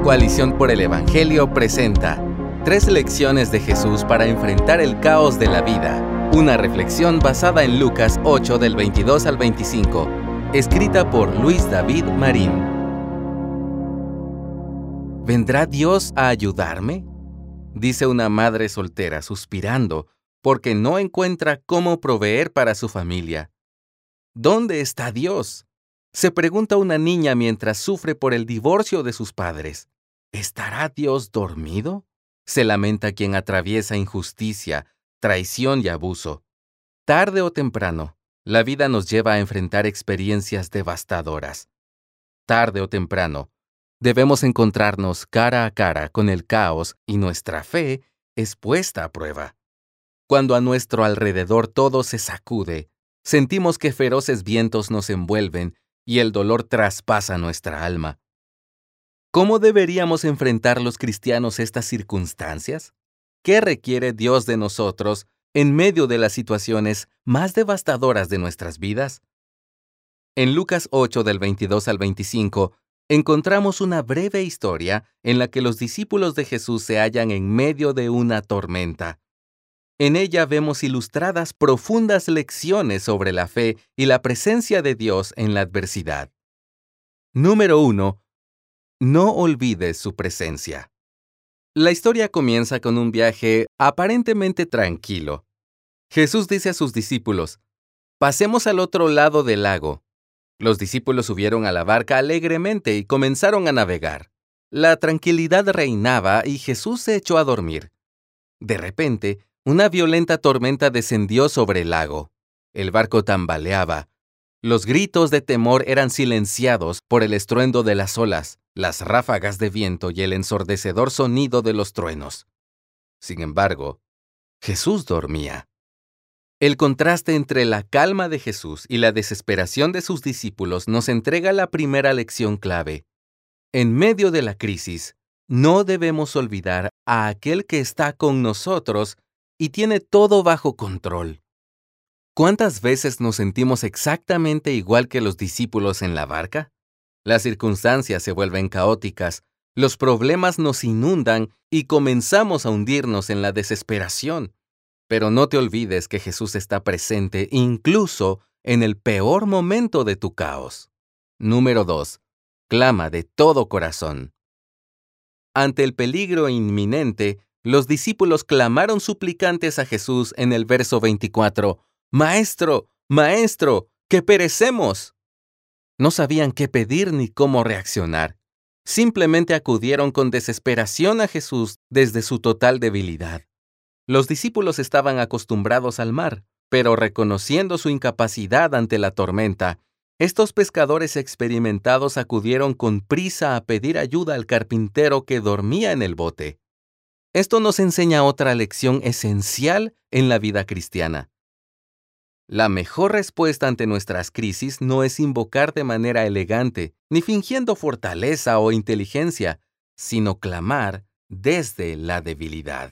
Coalición por el Evangelio presenta 3 lecciones de Jesús para enfrentar el caos de la vida. Una reflexión basada en Lucas 8 del 22 al 25, escrita por Luis David Marín. ¿Vendrá Dios a ayudarme?, dice una madre soltera suspirando porque no encuentra cómo proveer para su familia. ¿Dónde está Dios?, se pregunta una niña mientras sufre por el divorcio de sus padres. ¿Estará Dios dormido?, se lamenta quien atraviesa injusticia, traición y abuso. Tarde o temprano, la vida nos lleva a enfrentar experiencias devastadoras. Tarde o temprano, debemos encontrarnos cara a cara con el caos y nuestra fe es puesta a prueba. Cuando a nuestro alrededor todo se sacude, sentimos que feroces vientos nos envuelven y el dolor traspasa nuestra alma. ¿Cómo deberíamos enfrentar los cristianos estas circunstancias? ¿Qué requiere Dios de nosotros en medio de las situaciones más devastadoras de nuestras vidas? En Lucas 8 del 22 al 25, encontramos una breve historia en la que los discípulos de Jesús se hallan en medio de una tormenta. En ella vemos ilustradas profundas lecciones sobre la fe y la presencia de Dios en la adversidad. Número 1. No olvides su presencia. La historia comienza con un viaje aparentemente tranquilo. Jesús dice a sus discípulos: «Pasemos al otro lado del lago». Los discípulos subieron a la barca alegremente y comenzaron a navegar. La tranquilidad reinaba y Jesús se echó a dormir. De repente, una violenta tormenta descendió sobre el lago. El barco tambaleaba. Los gritos de temor eran silenciados por el estruendo de las olas, las ráfagas de viento y el ensordecedor sonido de los truenos. Sin embargo, Jesús dormía. El contraste entre la calma de Jesús y la desesperación de sus discípulos nos entrega la primera lección clave. En medio de la crisis, no debemos olvidar a aquel que está con nosotros y tiene todo bajo control. ¿Cuántas veces nos sentimos exactamente igual que los discípulos en la barca? Las circunstancias se vuelven caóticas, los problemas nos inundan y comenzamos a hundirnos en la desesperación. Pero no te olvides que Jesús está presente incluso en el peor momento de tu caos. Número 2. Clama de todo corazón. Ante el peligro inminente, los discípulos clamaron suplicantes a Jesús en el verso 24. «Maestro, Maestro, que perecemos». No sabían qué pedir ni cómo reaccionar. Simplemente acudieron con desesperación a Jesús desde su total debilidad. Los discípulos estaban acostumbrados al mar, pero reconociendo su incapacidad ante la tormenta, estos pescadores experimentados acudieron con prisa a pedir ayuda al carpintero que dormía en el bote. Esto nos enseña otra lección esencial en la vida cristiana. La mejor respuesta ante nuestras crisis no es invocar de manera elegante, ni fingiendo fortaleza o inteligencia, sino clamar desde la debilidad.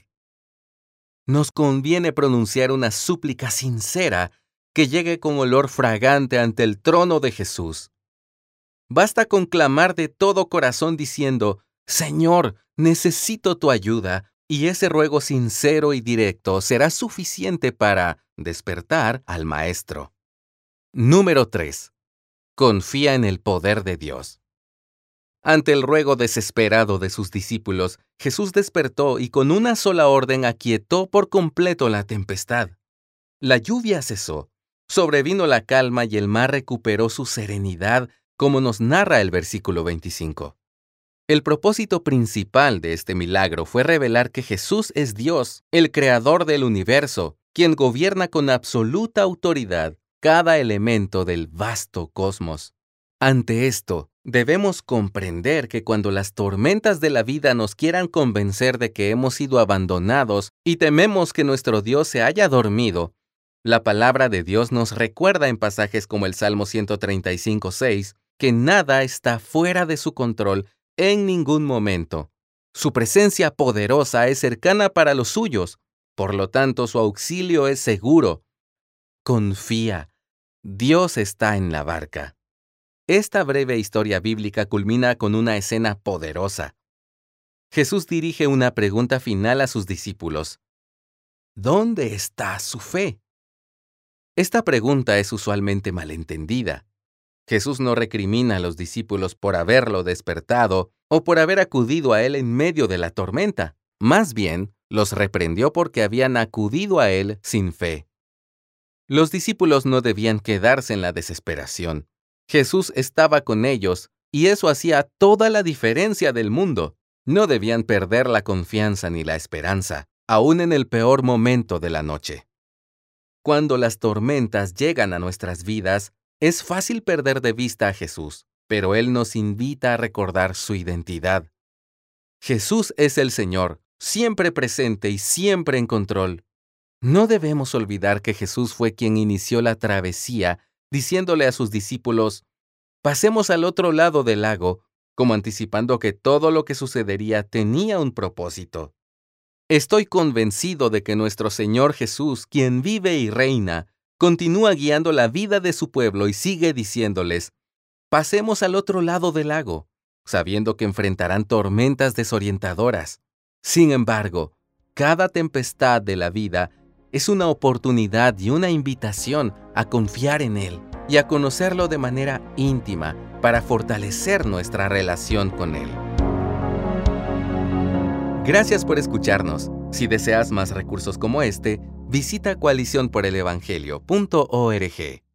Nos conviene pronunciar una súplica sincera que llegue con olor fragante ante el trono de Jesús. Basta con clamar de todo corazón diciendo: «Señor, necesito tu ayuda», y ese ruego sincero y directo será suficiente para despertar al Maestro. Número 3. Confía en el poder de Dios. Ante el ruego desesperado de sus discípulos, Jesús despertó y con una sola orden aquietó por completo la tempestad. La lluvia cesó, sobrevino la calma y el mar recuperó su serenidad, como nos narra el versículo 25. El propósito principal de este milagro fue revelar que Jesús es Dios, el creador del universo, quien gobierna con absoluta autoridad cada elemento del vasto cosmos. Ante esto, debemos comprender que cuando las tormentas de la vida nos quieran convencer de que hemos sido abandonados y tememos que nuestro Dios se haya dormido, la palabra de Dios nos recuerda en pasajes como el Salmo 135:6 que nada está fuera de su control en ningún momento. Su presencia poderosa es cercana para los suyos, por lo tanto su auxilio es seguro. Confía, Dios está en la barca. Esta breve historia bíblica culmina con una escena poderosa. Jesús dirige una pregunta final a sus discípulos. ¿Dónde está su fe? Esta pregunta es usualmente malentendida. Jesús no recrimina a los discípulos por haberlo despertado o por haber acudido a Él en medio de la tormenta. Más bien, los reprendió porque habían acudido a Él sin fe. Los discípulos no debían quedarse en la desesperación. Jesús estaba con ellos y eso hacía toda la diferencia del mundo. No debían perder la confianza ni la esperanza, aún en el peor momento de la noche. Cuando las tormentas llegan a nuestras vidas, es fácil perder de vista a Jesús, pero Él nos invita a recordar su identidad. Jesús es el Señor, siempre presente y siempre en control. No debemos olvidar que Jesús fue quien inició la travesía, diciéndole a sus discípulos, pasemos al otro lado del lago, como anticipando que todo lo que sucedería tenía un propósito. Estoy convencido de que nuestro Señor Jesús, quien vive y reina, continúa guiando la vida de su pueblo y sigue diciéndoles, pasemos al otro lado del lago, sabiendo que enfrentarán tormentas desorientadoras. Sin embargo, cada tempestad de la vida es una oportunidad y una invitación a confiar en Él y a conocerlo de manera íntima para fortalecer nuestra relación con Él. Gracias por escucharnos. Si deseas más recursos como este, visita coaliciónporelevangelio.org.